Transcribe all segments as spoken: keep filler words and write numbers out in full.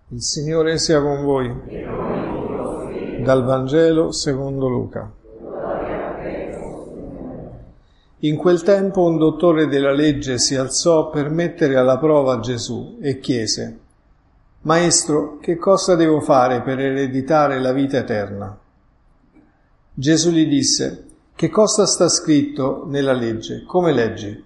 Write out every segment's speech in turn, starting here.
Il Signore sia con voi. Dal Vangelo secondo Luca. In quel tempo un dottore della legge si alzò per mettere alla prova Gesù e chiese: Maestro, che cosa devo fare per ereditare la vita eterna? Gesù gli disse: Che cosa sta scritto nella legge? Come leggi?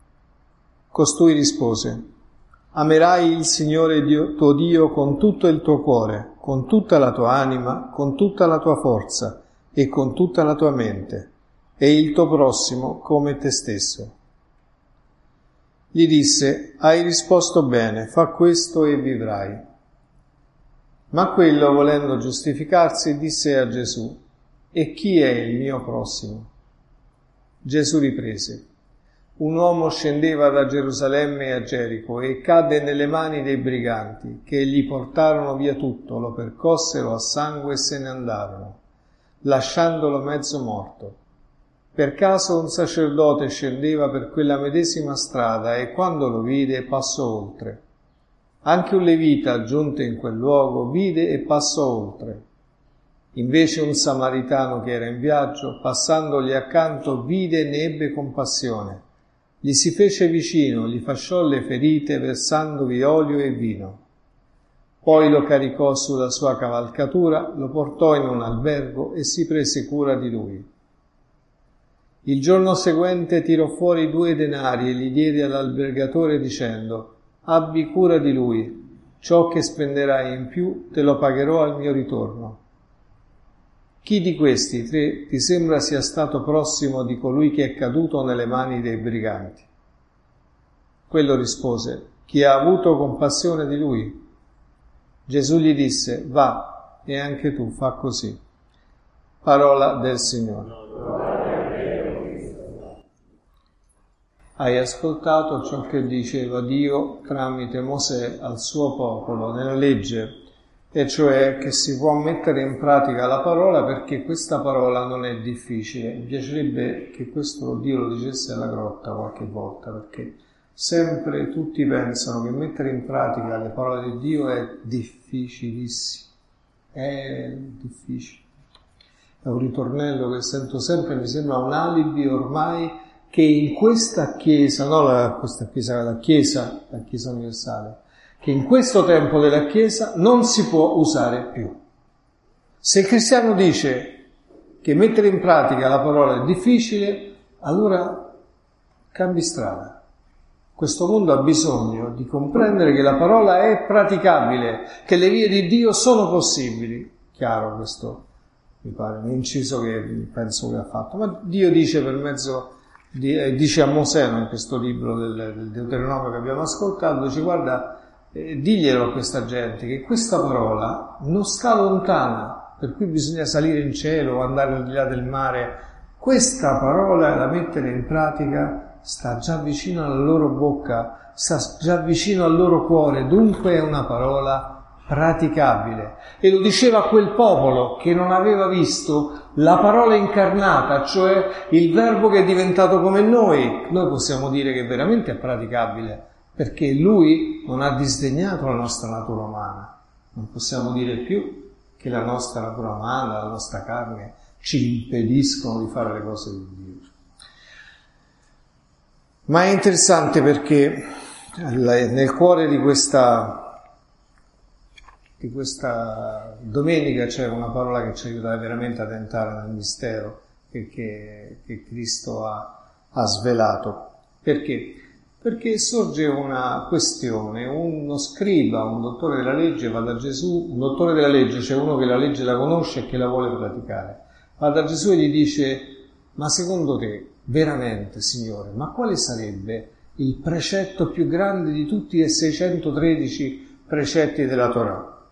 Costui rispose: Amerai il Signore Dio, tuo Dio con tutto il tuo cuore, con tutta la tua anima, con tutta la tua forza e con tutta la tua mente, e il tuo prossimo come te stesso. Gli disse: Hai risposto bene, fa questo e vivrai. Ma quello, volendo giustificarsi, disse a Gesù: E chi è il mio prossimo? Gesù riprese: Un uomo scendeva da Gerusalemme a Gerico e cadde nelle mani dei briganti, che gli portarono via tutto, lo percossero a sangue e se ne andarono, lasciandolo mezzo morto. Per caso un sacerdote scendeva per quella medesima strada e quando lo vide passò oltre. Anche un levita, giunto in quel luogo, vide e passò oltre. Invece un samaritano che era in viaggio, passandogli accanto, vide e ne ebbe compassione. Gli si fece vicino, gli fasciò le ferite, versandovi olio e vino. Poi lo caricò sulla sua cavalcatura, lo portò in un albergo e si prese cura di lui. Il giorno seguente tirò fuori due denari e li diede all'albergatore dicendo: Abbi cura di lui, ciò che spenderai in più te lo pagherò al mio ritorno. Chi di questi tre ti sembra sia stato prossimo di colui che è caduto nelle mani dei briganti? Quello rispose: Chi ha avuto compassione di lui? Gesù gli disse: Va, e anche tu fa così. Parola del Signore. Hai ascoltato ciò che diceva Dio tramite Mosè al suo popolo nella legge, e cioè che si può mettere in pratica la parola, perché questa parola non è difficile. Mi piacerebbe che questo Dio lo dicesse alla grotta qualche volta, perché sempre tutti pensano che mettere in pratica le parole di Dio è difficilissimo. È difficile. È un ritornello che sento sempre, mi sembra un alibi ormai, che in questa Chiesa, no la, questa Chiesa, la Chiesa, la Chiesa universale, che in questo tempo della Chiesa non si può usare più. Se il cristiano dice che mettere in pratica la parola è difficile, allora cambi strada. Questo mondo ha bisogno di comprendere che la parola è praticabile, che le vie di Dio sono possibili. Chiaro questo, mi pare, un inciso che penso che ha fatto. Ma Dio dice per mezzo, di, eh, dice a Mosè, no, in questo libro del, del Deuteronomio che abbiamo ascoltato, dice: guarda, Eh, diglielo a questa gente che questa parola non sta lontana, per cui bisogna salire in cielo o andare al di là del mare. Questa parola da mettere in pratica sta già vicino alla loro bocca, sta già vicino al loro cuore, dunque è una parola praticabile. E lo diceva a quel popolo che non aveva visto la parola incarnata, cioè il verbo che è diventato come noi. Noi possiamo dire che veramente è praticabile, perché lui non ha disdegnato la nostra natura umana. Non possiamo dire più che la nostra natura umana, la nostra carne ci impediscono di fare le cose di Dio. Ma è interessante perché nel cuore di questa, di questa domenica c'è una parola che ci aiuta veramente ad entrare nel mistero che, che, che Cristo ha, ha svelato. Perché? Perché sorge una questione, uno scriba, un dottore della legge va da Gesù, un dottore della legge, cioè uno che la legge la conosce e che la vuole praticare, va da Gesù e gli dice: ma secondo te, veramente, Signore, ma quale sarebbe il precetto più grande di tutti i seicentotredici precetti della Torah?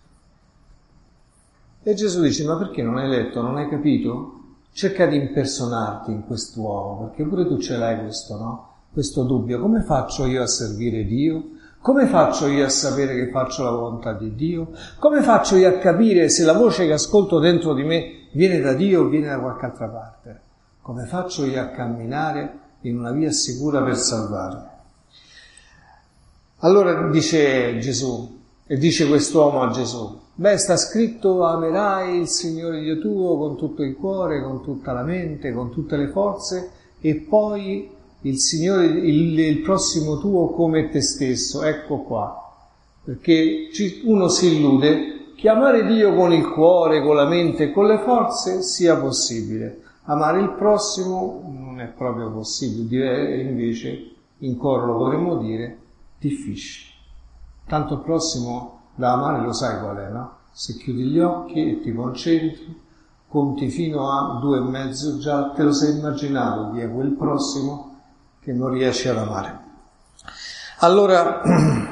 E Gesù dice: ma perché non hai letto, non hai capito? Cerca di impersonarti in quest'uomo, perché pure tu ce l'hai questo, no? Questo dubbio: come faccio io a servire Dio? Come faccio io a sapere che faccio la volontà di Dio? Come faccio io a capire se la voce che ascolto dentro di me viene da Dio o viene da qualche altra parte? Come faccio io a camminare in una via sicura per salvarmi? Allora dice Gesù: E dice quest'uomo a Gesù: beh, sta scritto, amerai il Signore Dio tuo con tutto il cuore, con tutta la mente, con tutte le forze, e poi il Signore, il, il prossimo tuo come te stesso. Ecco qua. Perché uno si illude che amare Dio con il cuore, con la mente e con le forze sia possibile. Amare il prossimo non è proprio possibile, invece in coro lo potremmo dire difficile. Tanto il prossimo da amare lo sai qual è, no? Se chiudi gli occhi e ti concentri, conti fino a due e mezzo, già te lo sei immaginato chi è quel prossimo che non riesci ad amare. Allora,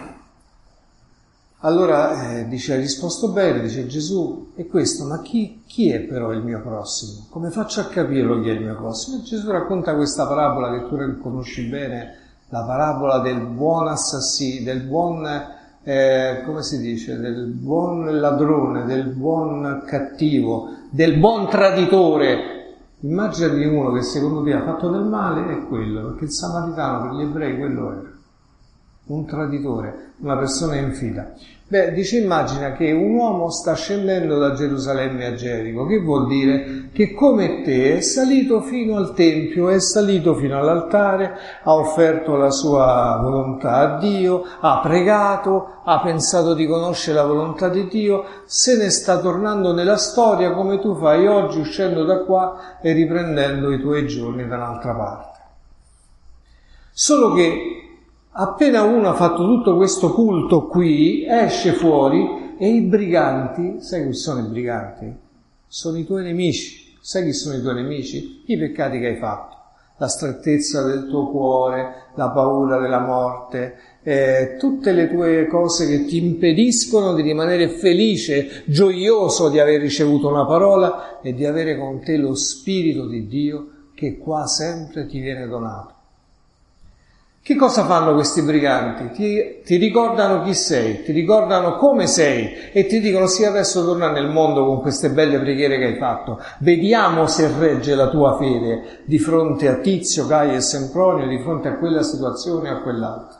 allora eh, dice, hai risposto bene, dice Gesù, e questo, ma chi, chi è però il mio prossimo? Come faccio a capirlo chi è il mio prossimo? E Gesù racconta questa parabola che tu conosci bene, la parabola del buon assassino, del buon... Eh, come si dice, del buon ladrone, del buon cattivo, del buon traditore. Immaginati uno che secondo te ha fatto del male, è quello, perché il samaritano per gli ebrei quello era, un traditore, una persona infida. Beh, dice, immagina che un uomo sta scendendo da Gerusalemme a Gerico, che vuol dire che come te è salito fino al Tempio, è salito fino all'altare, ha offerto la sua volontà a Dio, ha pregato, ha pensato di conoscere la volontà di Dio, se ne sta tornando nella storia come tu fai oggi uscendo da qua e riprendendo i tuoi giorni da un'altra parte. Solo che appena uno ha fatto tutto questo culto qui, esce fuori e i briganti, sai chi sono i briganti? Sono i tuoi nemici. Sai chi sono i tuoi nemici? I peccati che hai fatto, la strettezza del tuo cuore, la paura della morte, eh, tutte le tue cose che ti impediscono di rimanere felice, gioioso di aver ricevuto una parola e di avere con te lo Spirito di Dio che qua sempre ti viene donato. Che cosa fanno questi briganti? Ti, ti ricordano chi sei, ti ricordano come sei e ti dicono sì, adesso torna nel mondo con queste belle preghiere che hai fatto. Vediamo se regge la tua fede di fronte a Tizio, Caio e Sempronio, di fronte a quella situazione o a quell'altra.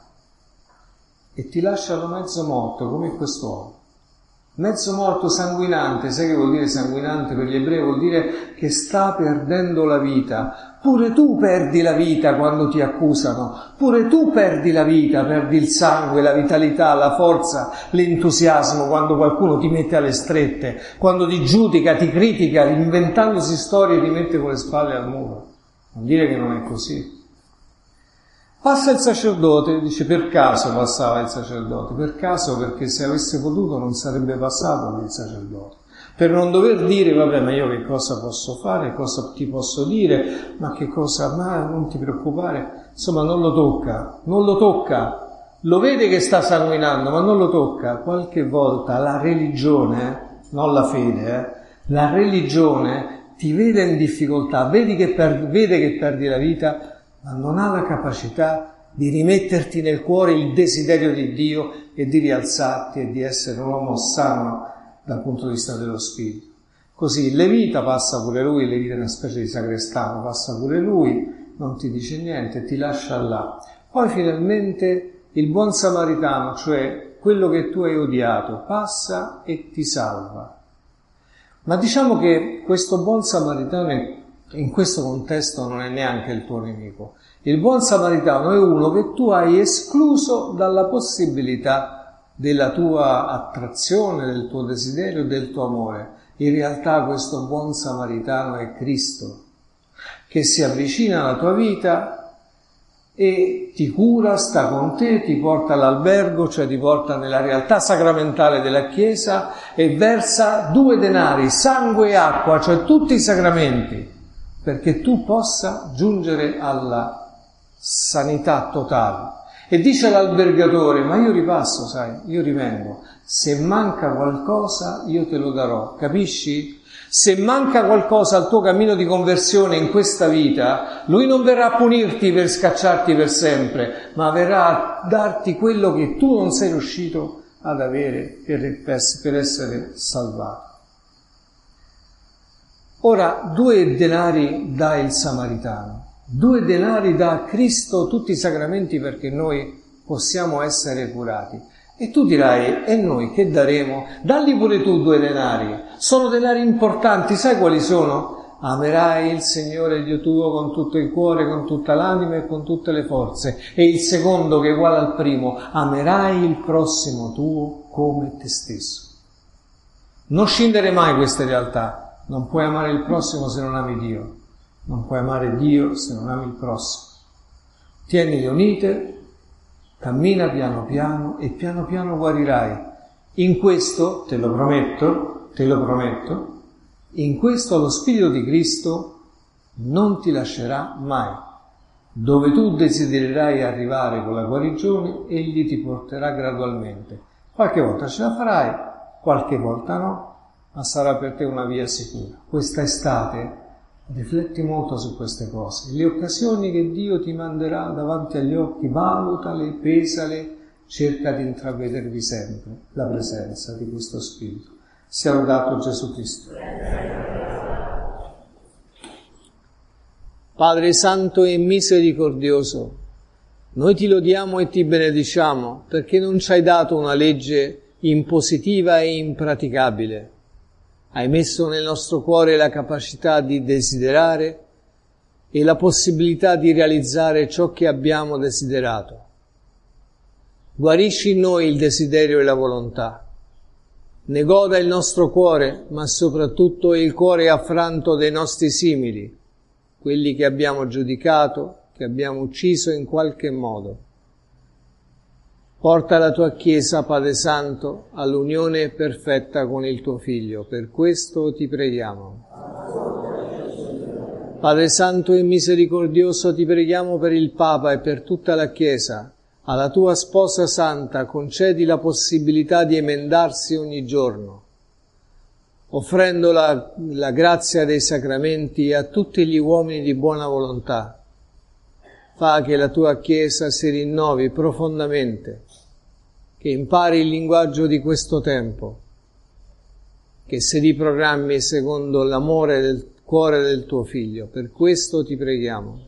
E ti lasciano mezzo morto come quest'uomo. Mezzo morto sanguinante, sai che vuol dire sanguinante per gli ebrei? Vuol dire che sta perdendo la vita. Pure tu perdi la vita quando ti accusano, pure tu perdi la vita, perdi il sangue, la vitalità, la forza, l'entusiasmo quando qualcuno ti mette alle strette, quando ti giudica, ti critica, inventandosi storie ti mette con le spalle al muro. Non dire che non è così. Passa il sacerdote, dice per caso passava il sacerdote, per caso perché se avesse potuto non sarebbe passato il sacerdote, per non dover dire vabbè ma io che cosa posso fare, cosa ti posso dire, ma che cosa, ma non ti preoccupare, insomma non lo tocca, non lo tocca, lo vede che sta sanguinando ma non lo tocca. Qualche volta la religione, non la fede, eh, la religione ti vede in difficoltà, vedi che per, vede che perdi la vita, ma non ha la capacità di rimetterti nel cuore il desiderio di Dio e di rialzarti e di essere un uomo sano dal punto di vista dello spirito. Così Levita passa pure lui, Levita è una specie di sacrestano, passa pure lui, non ti dice niente, ti lascia là. Poi finalmente il buon samaritano, cioè quello che tu hai odiato, passa e ti salva. Ma diciamo che questo buon samaritano è in questo contesto non è neanche il tuo nemico. Il buon samaritano è uno che tu hai escluso dalla possibilità della tua attrazione, del tuo desiderio, del tuo amore. In realtà questo buon samaritano è Cristo, che si avvicina alla tua vita e ti cura, sta con te, ti porta all'albergo, cioè ti porta nella realtà sacramentale della Chiesa e versa due denari, sangue e acqua, cioè tutti i sacramenti, perché tu possa giungere alla sanità totale. E dice l'albergatore, ma io ripasso, sai, io rivengo, se manca qualcosa io te lo darò, capisci? Se manca qualcosa al tuo cammino di conversione in questa vita, lui non verrà a punirti per scacciarti per sempre, ma verrà a darti quello che tu non sei riuscito ad avere per, per essere salvato. Ora, due denari dà il samaritano, due denari dà Cristo tutti i sacramenti perché noi possiamo essere curati. E tu dirai, e noi che daremo? Dalli pure tu due denari. Sono denari importanti, sai quali sono? Amerai il Signore Dio tuo con tutto il cuore, con tutta l'anima e con tutte le forze. E il secondo, che è uguale al primo, amerai il prossimo tuo come te stesso. Non scindere mai queste realtà. Non puoi amare il prossimo se non ami Dio. Non puoi amare Dio se non ami il prossimo. Tienili unite, cammina piano piano e piano piano guarirai. In questo, te lo prometto, te lo prometto, in questo lo Spirito di Cristo non ti lascerà mai. Dove tu desidererai arrivare con la guarigione, Egli ti porterà gradualmente. Qualche volta ce la farai, qualche volta no, ma sarà per te una via sicura. Questa estate rifletti molto su queste cose. Le occasioni che Dio ti manderà davanti agli occhi, valutale, pesale, cerca di intravedervi sempre la presenza di questo Spirito. Sia lodato Gesù Cristo. Padre Santo e Misericordioso, noi ti lodiamo e ti benediciamo perché non ci hai dato una legge impositiva e impraticabile. Hai messo nel nostro cuore la capacità di desiderare e la possibilità di realizzare ciò che abbiamo desiderato. Guarisci in noi il desiderio e la volontà. Ne goda il nostro cuore, ma soprattutto il cuore affranto dei nostri simili, quelli che abbiamo giudicato, che abbiamo ucciso in qualche modo. Porta la tua Chiesa, Padre Santo, all'unione perfetta con il tuo Figlio. Per questo ti preghiamo. Padre Santo e Misericordioso, ti preghiamo per il Papa e per tutta la Chiesa. Alla tua sposa santa concedi la possibilità di emendarsi ogni giorno, offrendo la, la grazia dei sacramenti a tutti gli uomini di buona volontà. Fa che la tua Chiesa si rinnovi profondamente, che impari il linguaggio di questo tempo, che si riprogrammi secondo l'amore del cuore del tuo Figlio. Per questo ti preghiamo.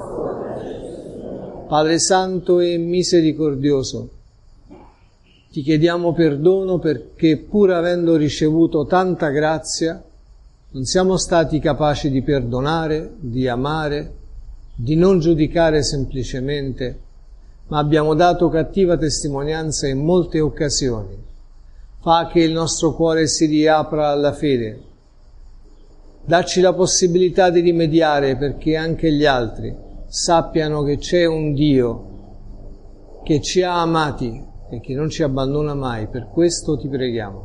Padre Santo e Misericordioso, ti chiediamo perdono perché, pur avendo ricevuto tanta grazia, non siamo stati capaci di perdonare, di amare, di non giudicare semplicemente, ma abbiamo dato cattiva testimonianza in molte occasioni. Fa che il nostro cuore si riapra alla fede. Dacci la possibilità di rimediare perché anche gli altri sappiano che c'è un Dio che ci ha amati e che non ci abbandona mai. Per questo ti preghiamo.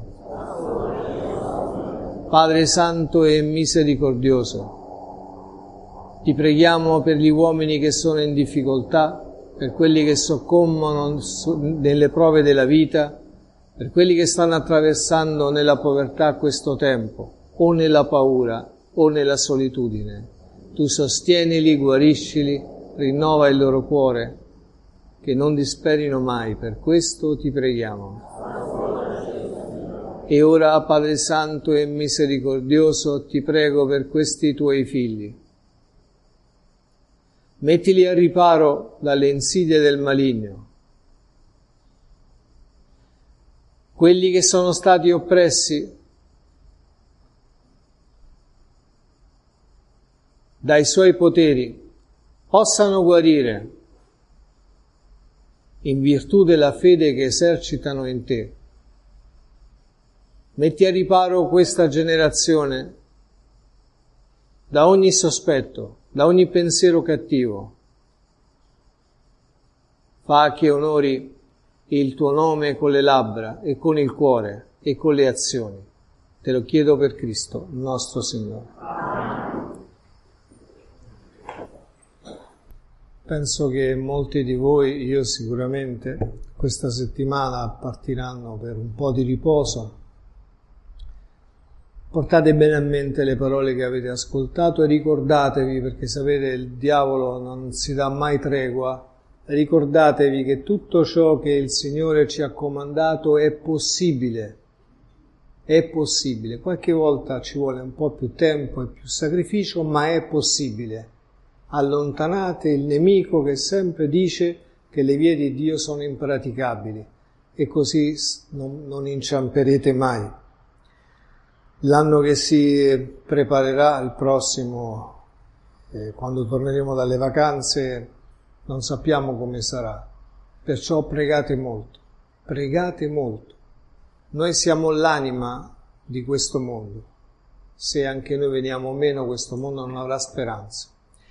Padre Santo e Misericordioso, ti preghiamo per gli uomini che sono in difficoltà, per quelli che soccombono nelle prove della vita, per quelli che stanno attraversando nella povertà questo tempo, o nella paura, o nella solitudine. Tu sostienili, guariscili, rinnova il loro cuore, che non disperino mai. Per questo ti preghiamo. E ora, Padre Santo e Misericordioso, ti prego per questi tuoi figli. Mettili a riparo dalle insidie del maligno. Quelli che sono stati oppressi dai suoi poteri possano guarire in virtù della fede che esercitano in te. Metti a riparo questa generazione da ogni sospetto, da ogni pensiero cattivo. Fa che onori il tuo nome con le labbra e con il cuore e con le azioni. Te lo chiedo per Cristo, nostro Signore. Penso che molti di voi, io sicuramente, questa settimana partiranno per un po' di riposo. Portate bene a mente le parole che avete ascoltato e ricordatevi, perché sapete il diavolo non si dà mai tregua, ricordatevi che tutto ciò che il Signore ci ha comandato è possibile, è possibile. Qualche volta ci vuole un po' più tempo e più sacrificio, ma è possibile. Allontanate il nemico che sempre dice che le vie di Dio sono impraticabili e così non, non inciamperete mai. L'anno che si preparerà, il prossimo, eh, quando torneremo dalle vacanze, non sappiamo come sarà. Perciò pregate molto, pregate molto. Noi siamo l'anima di questo mondo. Se anche noi veniamo meno, questo mondo non avrà speranza.